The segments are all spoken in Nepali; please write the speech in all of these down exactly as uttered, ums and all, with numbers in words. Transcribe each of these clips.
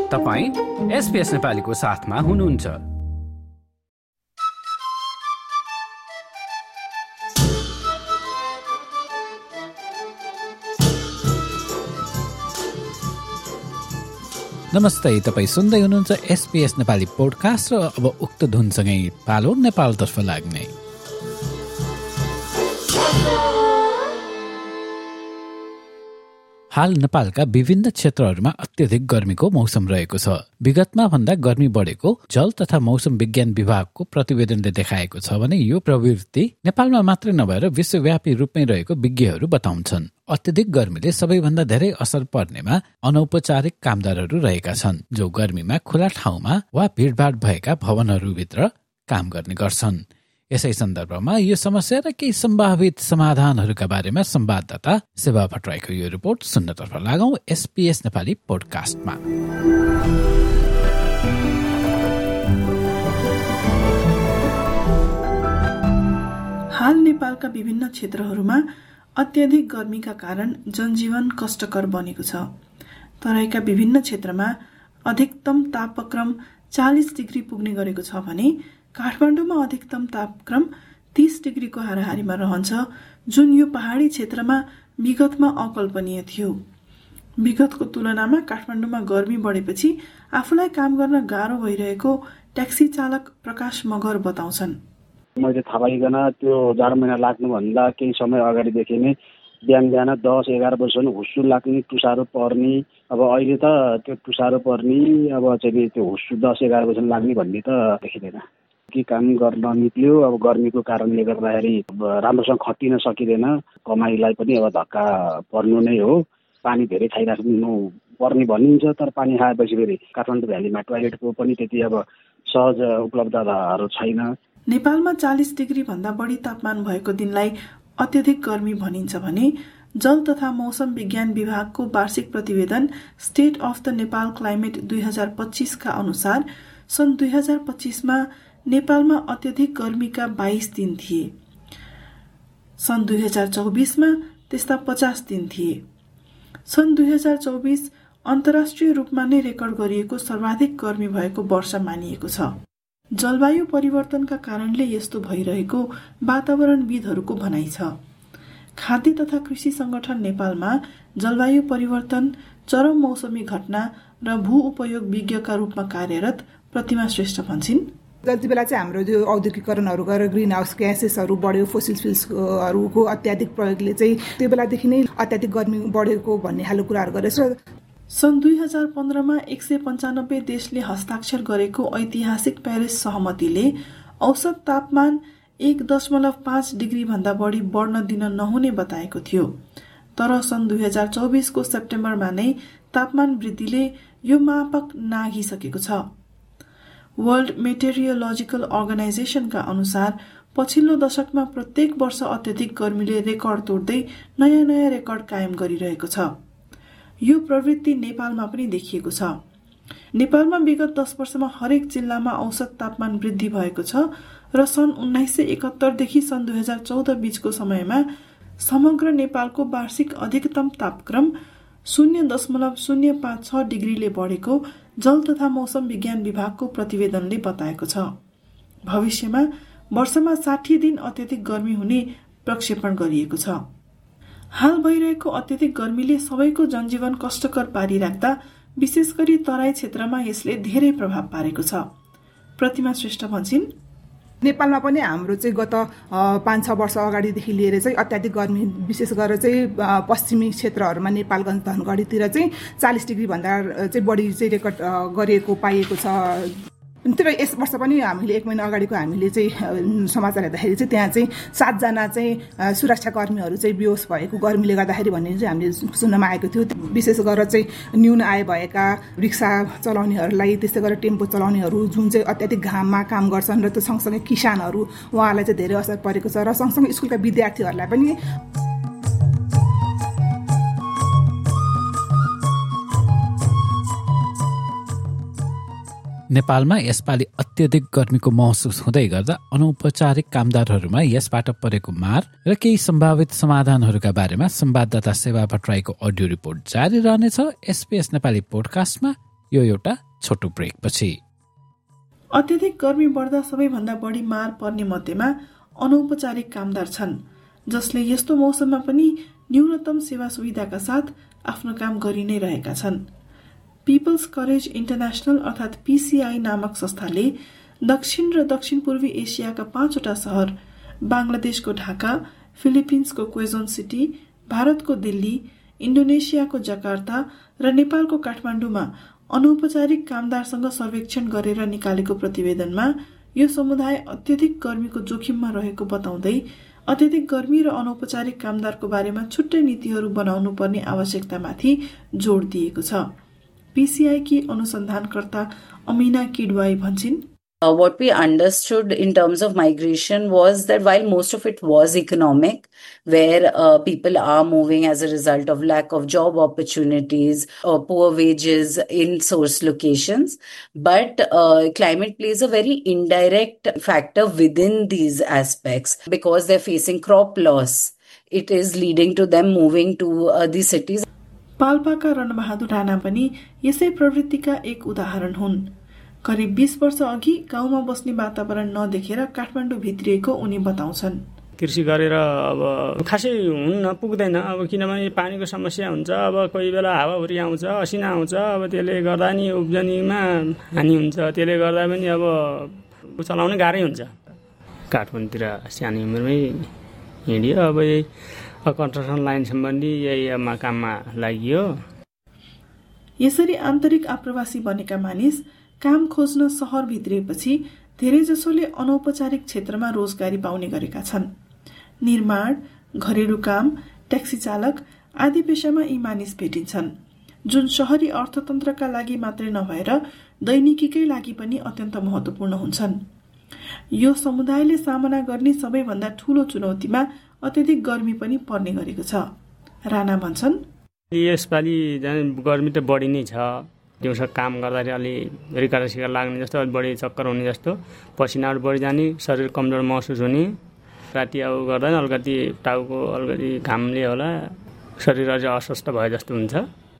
तपाईं एसपीएस नेपालीको साथमा हुनुहुन्छ। नमस्ते, तपाईँ सुन्दै हुनुहुन्छ एसपीएस नेपाली पोडकास्ट र अब उक्त धुनसँगै पालो नेपालतर्फ लाग्ने। हाल नेपालका विभिन्न क्षेत्रहरूमा अत्यधिक गर्मीको मौसम रहेको छ। विगतमा भन्दा गर्मी बढेको जल तथा मौसम विज्ञान विभागको प्रतिवेदनले देखाएको छ भने यो प्रवृत्ति नेपालमा मात्रै नभएर विश्वव्यापी रूपमै रहेको विज्ञहरू बताउँछन्। अत्यधिक गर्मीले सबैभन्दा धेरै असर पर्नेमा अनौपचारिक कामदारहरू रहेका छन्, जो गर्मीमा खुला ठाउँमा वा भिडभाड भएका भवनहरूभित्र काम गर्ने गर्छन्। यसै सन्दर्भमा यो समस्या र केही सम्भावित समाधानहरूका बारेमा संवाददाता सेवा भट्टराईको यो रिपोर्ट सुन्नतर्फ लागौं एसपीएस नेपाली पोडकास्टमा। हाल नेपालका विभिन्न क्षेत्रहरूमा अत्यधिक गर्मीका कारण जनजीवन कष्टकर बनेको छ। तराईका विभिन्न क्षेत्रमा अधिकतम तापक्रम चालीस डिग्री पुग्ने गरेको छ भने काठमाडौँमा अधिकतम तापक्रम तीस डिग्रीको हाराहारीमा रहन्छ, जुन यो पहाडी क्षेत्रमा विगतमा अकल्पनीय थियो। विगतको तुलनामा काठमाडौँमा गर्मी बढेपछि आफूलाई काम गर्न गाह्रो भइरहेको ट्याक्सी चालक प्रकाश मगर बताउँछन्। मैले थाहा पाइकन त्यो जाडो महिना लाग्नुभन्दा केही समय अगाडिदेखि नै बिहान बिहान दस एघार बजीसम्म हुस्सु लाग्ने, टुसारो पर्ने। अब अहिले त त्यो टुसारो पर्ने अब चाहिँ त्यो हुस्सु दस एघार बजीसम्म लाग्ने भन्ने त देखिँदैन। के काम गर्न निक्ल्यो, अब गर्मीको कारणले गर्दाखेरि राम्रोसँग खटिन सकिँदैन, कमाइलाई पनि अब धक्का पर्नु नै हो। पानी धेरै खाइराख्नु पर्ने भनिन्छ, तर पानी खाएपछि फेरि काठमाडौँ भ्यालीमा टोयलेटको पनि त्यति अब सहज उपलब्धताहरू छैन। नेपालमा चालीस डिग्री भन्दा बढी तापमान भएको दिनलाई अत्यधिक गर्मी भनिन्छ भने जल तथा मौसम विज्ञान विभागको वार्षिक प्रतिवेदन state of the Nepal climate दुई हजार पच्चीसका अनुसार सन् दुई हजार पच्चीसमा नेपालमा अत्यधिक गर्मीका बाइस दिन थिए। सन् दुई हजार चौबिसमा त्यस्ता पचास दिन थिए। सन् दुई हजार चौबिस अन्तर्राष्ट्रिय रूपमा नै रेकर्ड गरिएको सर्वाधिक गर्मी भएको वर्ष मानिएको छ। जलवायु परिवर्तनका कारणले यस्तो भइरहेको वातावरणविदहरूको भनाइ छ। खाद्य तथा कृषि संगठन नेपालमा जलवायु परिवर्तन, चरम मौसमी घटना र भू उपयोग विज्ञका रूपमा कार्यरत प्रतिमा श्रेष्ठ भन्छन्, जति बेला चाहिँ हाम्रो त्यो औद्योगिकरणहरू गरेर ग्रिन हाउस ग्यासेसहरू बढ्यो, फोसिल फ्युल्सहरूको अत्याधिक प्रयोगले चाहिँ त्यो बेलादेखि नै अत्याधिक गर्मी बढेको भन्ने खालको कुराहरू गरेछ। सन् दुई हजार पन्ध्रमा एक सय पन्चानब्बे देशले हस्ताक्षर गरेको ऐतिहासिक प्यारिस सहमतिले औसत तापमान एक दशमलव पाँच डिग्री भन्दा बढी बढ्न दिन नहुने बताएको थियो। तर सन् दुई हजार चौबिसको सेप्टेम्बरमा नै तापमान वृद्धिले यो मापक नाघिसकेको छ। वर्ल्ड मेटेरियोलोजिकल अर्गनाइजेसनका अनुसार पछिल्लो दशकमा प्रत्येक वर्ष अत्यधिक गर्मीले रेकर्ड तोड्दै नयाँ नयाँ रेकर्ड कायम गरिरहेको छ। यो प्रवृत्ति नेपालमा पनि देखिएको छ। नेपालमा विगत दस वर्षमा हरेक जिल्लामा औसत तापमान वृद्धि भएको छ र सन् उन्नाइस सय एकहत्तरदेखि सन् दुई हजार चौध बीचको समयमा समग्र नेपालको वार्षिक अधिकतम तापक्रम शून्य दशमलव शून्य पाँच छ डिग्रीले बढेको जल तथा मौसम विज्ञान विभागको प्रतिवेदनले बताएको छ। भविष्यमा वर्षमा साठी दिन अत्यधिक गर्मी हुने प्रक्षेपण गरिएको छ। हाल भइरहेको अत्यधिक गर्मीले सबैको जनजीवन कष्टकर पारिराख्दा विशेष गरी तराई क्षेत्रमा यसले धेरै प्रभाव पारेको छ। प्रतिमा श्रेष्ठ भन्छन्, नेपालमा पनि हाम्रो चाहिँ गत पाँच छ वर्ष अगाडिदेखि लिएर चाहिँ अत्याधिक गर्मी विशेष गरेर चाहिँ पश्चिमी क्षेत्रहरूमा नेपालगञ्ज धनगढीतिर चाहिँ चालिस डिग्री भन्दा चाहिँ बढी चाहिँ रेकर्ड गरिएको पाइएको छ। तर यस वर्ष पनि हामीले एक महिना अगाडिको हामीले चाहिँ समाचार हेर्दाखेरि चाहिँ त्यहाँ चाहिँ सातजना चाहिँ सुरक्षाकर्मीहरू चाहिँ बेहोस भएको गर्मीले गर्दाखेरि भन्ने चाहिँ हामीले सुन्नमा आएको थियो। विशेष गरेर चाहिँ न्यून आय भएका रिक्सा चलाउनेहरूलाई, त्यस्तै गरेर टेम्पो चलाउनेहरू जुन चाहिँ अत्याधिक घाममा काम गर्छन् र त्यो सँगसँगै किसानहरू, उहाँहरूलाई चाहिँ धेरै असर परेको छ र सँगसँगै स्कुलका विद्यार्थीहरूलाई पनि। नेपालमा यसपालि अत्यधिक गर्मीको महसुस हुँदै गर्दा अनौपचारिक कामदारहरूमा यसबाट परेको मार र केही सम्भावित समाधानहरूका बारेमा संवाददाता सेवा भट्टराईको अडियो रिपोर्ट जारी रहनेछ एसपीएस नेपाली पोडकास्टमा यो एउटा छोटो ब्रेकपछि। अत्यधिक गर्मी बढ्दा सबैभन्दा बढी मार पर्ने मध्येमा अनौपचारिक कामदार छन्, जसले यस्तो मौसममा पनि न्यूनतम सेवा सुविधाका साथ आफ्नो काम गरि नै रहेका छन्। पिपल्स करेज इन्टरनेशनल अर्थात् पीसीआई नामक संस्थाले दक्षिण र दक्षिण पूर्वी एसियाका पाँचवटा सहर, बांग्लादेशको ढाका, फिलिपिन्सको क्वेजोन सिटी, भारतको दिल्ली, इन्डोनेसियाको जकार्ता र नेपालको काठमाडौँमा अनौपचारिक कामदारसँग सर्वेक्षण गरेर निकालेको प्रतिवेदनमा यो समुदाय अत्यधिक गर्मीको जोखिममा रहेको बताउँदै अत्यधिक गर्मी र अनौपचारिक कामदारको बारेमा छुट्टै नीतिहरू बनाउनु पर्ने आवश्यकतामाथि जोड दिएको छ। पीसीआई की अनुसन्धानकर्ता अमीना किडवाई भन्छिन्, Uh, what we understood in terms of migration was that while most of it was economic, where uh, people are moving as a result of lack of job opportunities or poor wages in source locations, but uh, climate plays a very indirect factor within these aspects because they're facing crop loss. It is leading to them moving to uh, these cities. पाल्पाका रणबहादुर राणा पनि यसै प्रवृत्तिका एक उदाहरण हुन्। करिब बीस वर्ष अघि गाउँमा बस्ने वातावरण नदेखेर काठमाडौँ भित्रिएको उनी बताउँछन्। कृषि गरेर अब खासै हुन्न पुग्दैन, अब किनभने पानीको समस्या हुन्छ, अब कोही बेला हावाहुरी आउँछ, असिना आउँछ, अब त्यसले गर्दा नि उब्जनीमा हानि हुन्छ, त्यसले गर्दा पनि अब चलाउन गाह्रै हुन्छ। काठमाडौँतिर सानो उमेरमै हिँडियो, अब यही कन्स्ट्रक्सन लाइन सम्बन्धी यही काममा लागियो। यसरी आन्तरिक आप्रवासी बनेका मानिस काम खोज्न सहर भित्रिएपछि धेरैजसोले अनौपचारिक क्षेत्रमा रोजगारी पाउने गरेका छन्। निर्माण, घरेलु काम, ट्याक्सी चालक आदि पेशामा यी मानिस भेटिन्छन्, जुन शहरी अर्थतन्त्रका लागि मात्रै नभएर दैनिकीकै लागि पनि अत्यन्त महत्त्वपूर्ण हुन्छन्। यो समुदायले सामना गर्ने सबैभन्दा ठूलो चुनौतीमा अत्यधिक गर्मी पनि पर्ने गरेको छ। राणा भन्छन्, यसपालि गर्मी त बढी नै छ। दिउँसो काम गर्दाखेरि अलि रिकार सिकार लाग्ने जस्तो, अलि बढी चक्कर हुने जस्तो, पसिनाहरू बढी जाने, शरीर कमजोर महसुस हुने, राति अब गर्दा अलिकति टाउको अलिकति घामले होला शरीर अझ अस्वस्थ भए जस्तो हुन्छ।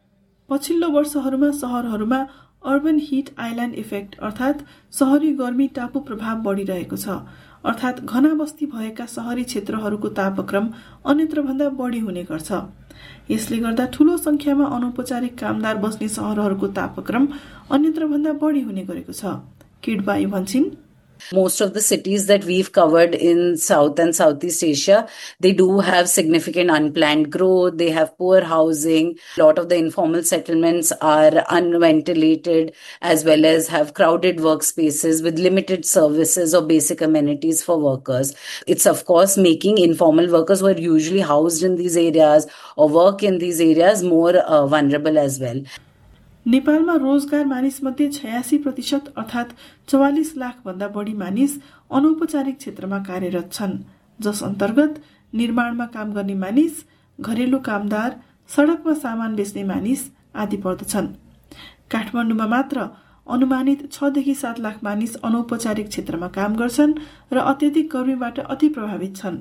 पछिल्लो वर्षहरूमा सहरहरूमा अर्बन हिट आइल्यान्ड इफेक्ट अर्थात् सहरी गर्मी टापु प्रभाव बढिरहेको छ, अर्थात् घना बस्ती भएका सहरी क्षेत्रहरूको तापक्रम अन्यत्रभन्दा बढी हुने गर्छ। यसले गर्दा ठूलो संख्यामा अनौपचारिक कामदार बस्ने सहरहरूको तापक्रम अन्यत्रभन्दा बढी हुने गरेको छ। किडबाई भन्छिन्, Most of the cities that we've covered in South and Southeast Asia, they do have significant unplanned growth. They have poor housing. A lot of the informal settlements are unventilated as well as have crowded workspaces with limited services or basic amenities for workers. It's of course making informal workers who are usually housed in these areas or work in these areas more uh, vulnerable as well. नेपालमा रोजगार मानिस मध्ये छयासी प्रतिशत अर्थात् चौवालिस लाख भन्दा बढी मानिस अनौपचारिक क्षेत्रमा कार्यरत छन्, जस अन्तर्गत निर्माणमा काम गर्ने मानिस, घरेलु कामदार, सडकमा सामान बेच्ने मानिस आदि पर्दछन्। काठमाडौँमा मात्र अनुमानित छ देखि सात लाख मानिस अनौपचारिक क्षेत्रमा काम गर्छन् र अत्यधिक गर्मीबाट अति प्रभावित छन्।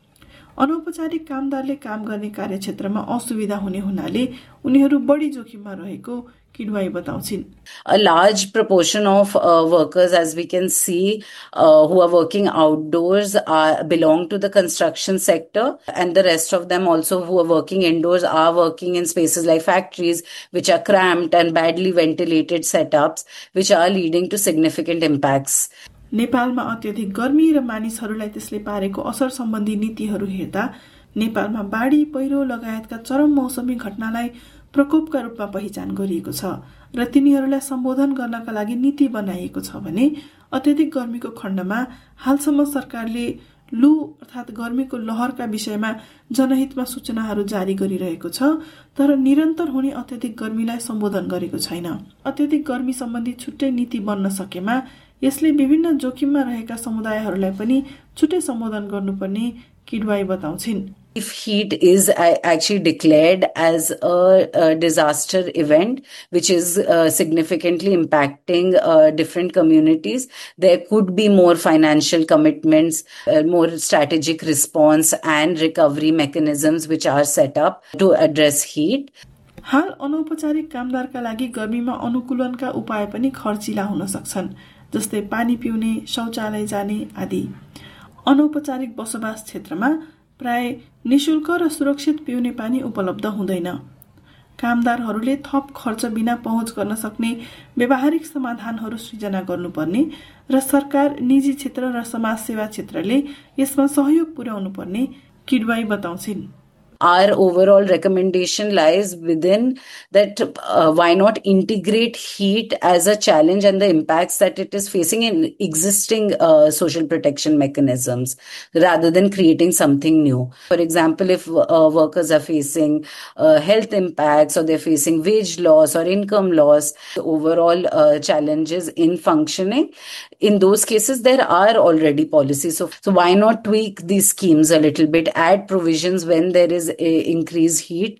अनौपचारिक कामदारले काम गर्ने कार्यक्षेत्रमा असुविधा हुने हुनाले उनीहरू बढी जोखिममा रहेको Kidwai बताउँछिन्। A large proportion of uh, workers, as we can see, uh, who are working outdoors are belong to the construction sector, and the rest of them also who are working indoors are working in spaces like factories, which are cramped and badly ventilated setups, which are leading to significant impacts. नेपालमा अत्यधिक गर्मी र मानिसहरूलाई त्यसले पारेको असर सम्बन्धी नीतिहरू हेर्दा नेपालमा बाढी, पहिरो लगायतका चरम मौसमी घटनालाई प्रकोपका रूपमा पहिचान गरिएको छ र तिनीहरूलाई सम्बोधन गर्नका लागि नीति बनाइएको छ भने अत्यधिक गर्मीको खण्डमा हालसम्म सरकारले लु अर्थात् गर्मीको लहरका विषयमा जनहितमा सूचनाहरू जारी गरिरहेको छ, तर निरन्तर हुने अत्यधिक गर्मीलाई सम्बोधन गरेको छैन। अत्यधिक गर्मी सम्बन्धी छुट्टै नीति बन्न सकेमा यसले विभिन्न जोखिममा रहेका समुदायहरूलाई पनि छुट्टै सम्बोधन गर्नुपर्ने Kidwai बताउँछिन्। If heat is actually declared as a, a disaster event, which is uh, significantly impacting uh, different communities, there could be more financial commitments, uh, more strategic response and recovery mechanisms which are set up to address heat. हाल अनौपचारिक कामदारका लागि गर्मीमा अनुकूलनका उपाय पनि खर्चिला हुन सक्छन्, जस्तै पानी पिउने, शौचालय जाने आदि। अनौपचारिक बसोबास क्षेत्रमा प्राय निशुल्क र सुरक्षित पिउने पानी उपलब्ध हुँदैन। कामदारहरूले थप खर्च बिना पहुँच गर्न सक्ने व्यावहारिक समाधानहरू सृजना गर्नुपर्ने र सरकार, निजी क्षेत्र र समाज सेवा क्षेत्रले यसमा सहयोग पुर्याउनु पर्ने Kidwai बताउँछिन्। Our overall recommendation lies within that uh, why not integrate heat as a challenge and the impacts that it is facing in existing uh, social protection mechanisms rather than creating something new. For example, if uh, workers are facing uh, health impacts or they're facing wage loss or income loss, overall uh, challenges in functioning, in those cases there are already policies. So, so why not tweak these schemes a little bit, add provisions when there is increase heat.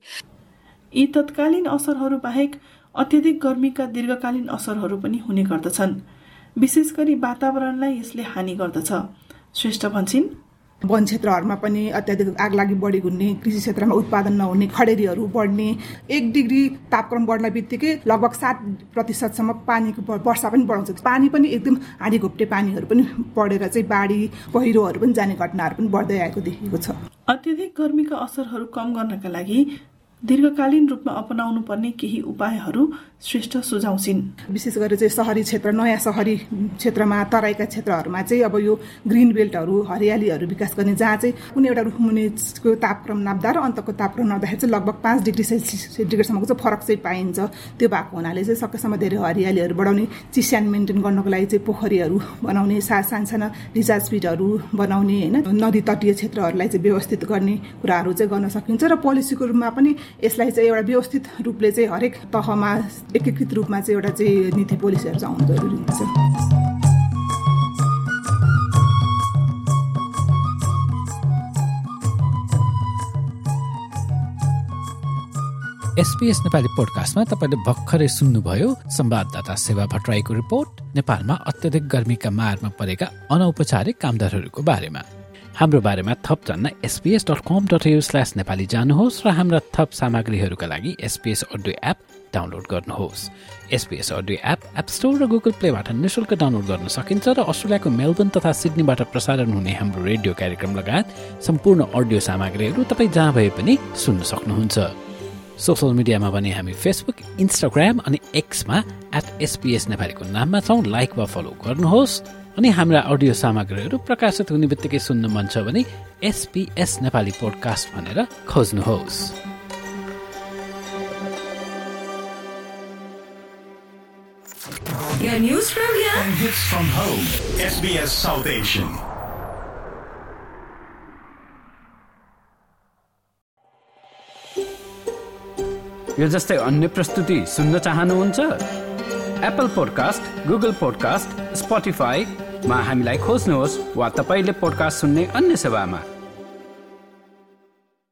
यी तत्कालीन असरहरू बाहेक अत्यधिक गर्मीका दीर्घकालीन असरहरू पनि हुने गर्दछन्। विशेष गरी वातावरणलाई यसले हानि गर्दछ। श्रेष्ठ भन्छिन्, वन क्षेत्रहरूमा पनि अत्याधिक आगलागी बढी हुने, कृषि क्षेत्रमा उत्पादन नहुने, खडेरीहरू बढ्ने, एक डिग्री तापक्रम बढ्ने बित्तिकै लगभग सात प्रतिशतसम्म पानीको वर्षा पनि बढाउँछ। पानी पनि एकदम हाडी घोप्टे पानीहरू पनि बढेर चाहिँ बाढी पहिरोहरू पनि जाने घटनाहरू पनि बढ्दै आएको देखिएको छ। अत्यधिक गर्मीका असरहरू कम गर्नका लागि दीर्घकालीन रूपमा अपनाउनु पर्ने केही उपायहरू श्रेष्ठ सुझाउँछिन्। विशेष गरी चाहिँ शहरी क्षेत्र, नयाँ शहरी क्षेत्रमा, तराईका क्षेत्रहरूमा चाहिँ अब यो ग्रिन बेल्टहरू, हरियालीहरू विकास गर्ने, जहाँ चाहिँ कुनै एउटा रुखमुनिको तापक्रम नाप्दा र अन्तको तापक्रम नाप्दाखेरि चाहिँ लगभग पाँच डिग्री सेल्सियस सेन्टिग्रेडसम्मको चाहिँ फरक चाहिँ पाइन्छ। त्यो भएको हुनाले चाहिँ सकेसम्म धेरै हरियालीहरू बढाउने, चिस्यान मेन्टेन गर्नको लागि चाहिँ पोखरीहरू बनाउने, सा सानसाना रिचार्ज पिटहरू बनाउने, होइन, नदी तटीय क्षेत्रहरूलाई चाहिँ व्यवस्थित गर्ने कुराहरू चाहिँ गर्न सकिन्छ। र पोलिसीको रूपमा पनि यसलाई चाहिँ एउटा व्यवस्थित रूपले चाहिँ हरेक तहमा एकीकृत रूपमा चाहिँ एउटा चाहिँ नीति पोलिसीहरू चाहिँ आउनु जरुरी हुन्छ। एसपीएस नेपाली पोडकास्टमा तपाईले भर्खरै सुन्नुभयो संवाददाता सेवा भट्टराईको रिपोर्ट नेपालमा अत्यधिक गर्मीका मारमा परेका अनौपचारिक कामदारहरूको बारेमा। हाम्रो बारेमा थप जान्न S P S dot com dot A U slash Nepali जानुहोस् र हाम्रा थप सामग्रीहरूका लागि एसपीएस अडियो एप डाउनलोड गर्नुहोस्। S P S audio app app store र गुगल प्लेबाट निःशुल्क डाउनलोड गर्न सकिन्छ र अस्ट्रेलियाको मेलबर्न तथा सिडनीबाट प्रसारण हुने हाम्रो रेडियो कार्यक्रम लगायत सम्पूर्ण अडियो सामग्रीहरू तपाईँ जहाँ भए पनि सुन्न सक्नुहुन्छ। सोसल मिडियामा पनि हामी फेसबुक, इन्स्टाग्राम अनि एक्समा एट एसपीएस नेपालीको नाममा छौँ। लाइक वा फलो गर्नुहोस्। अनि हाम्रा अडियो सामग्रीहरू प्रकाशित हुने बित्तिकै सुन्न मन छ भने एसपीएस नेपाली पोडकास्ट भनेर खोज्नुहोस्। Your news from here and hits from home. S B S South Asian. यो जस्तै अन्य प्रस्तुति सुन्न चाहनुहुन्छ? एप्पल पोडकास्ट, गुगल पोडकास्ट, स्पोटिफाईमा हामीलाई खोज्नुहोस् वा तपाईले पोडकास्ट सुन्ने अन्य सेवामा।